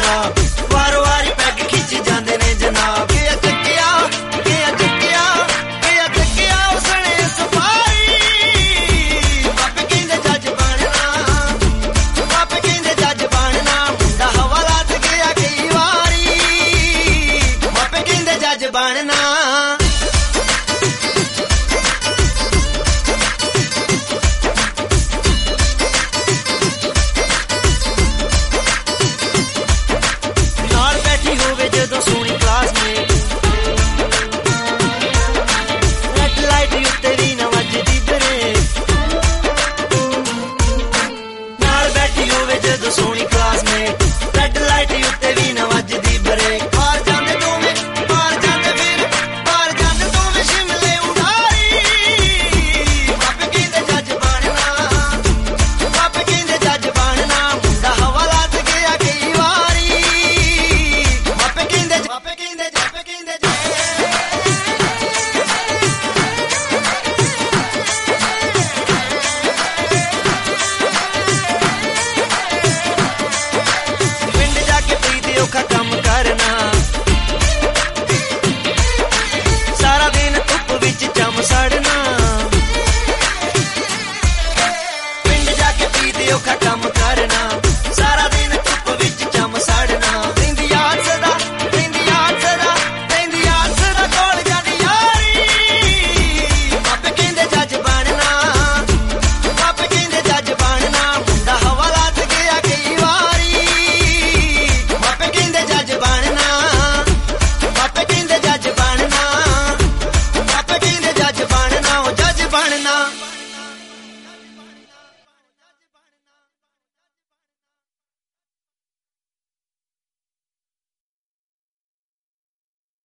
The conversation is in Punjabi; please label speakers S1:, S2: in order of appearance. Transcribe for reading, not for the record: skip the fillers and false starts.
S1: ਬੰਨਣਾ ਵਾਰ ਵਾਰੀ ਪੈਗ ਖਿੱਚ ਜਾਂਦੇ ਨੇ ਜਨਾਬ ਕਿ ਚੱਕਿਆ ਉਸਨੇ ਸਫਾਈ ਬਾਬੇ ਕਹਿੰਦੇ ਜੱਜ ਬਣਨਾ ਮੁੰਡਾ ਹਵਾਲਾ ਤੇ ਗਿਆ ਕਈ ਵਾਰੀ ਬਾਬੇ ਕਹਿੰਦੇ ਜੱਜ ਬਣਨਾ ਜਦੋਂ ਸੋਹਣੀ ਕਲਾਸਮੇਟ ਰੈਡ ਲਾਈਟ ਉੱਤੇ ਵੀ ਨਾ ਵੱਜਦੀ ਬ੍ਰੇਕ ਨਾਲ ਬੈਠੀ ਹੋਵੇ ਜਦੋਂ ਸੋਹਣੀ ਕਲਾਸਮੇਟ ਰੈਡ ਲਾਈਟ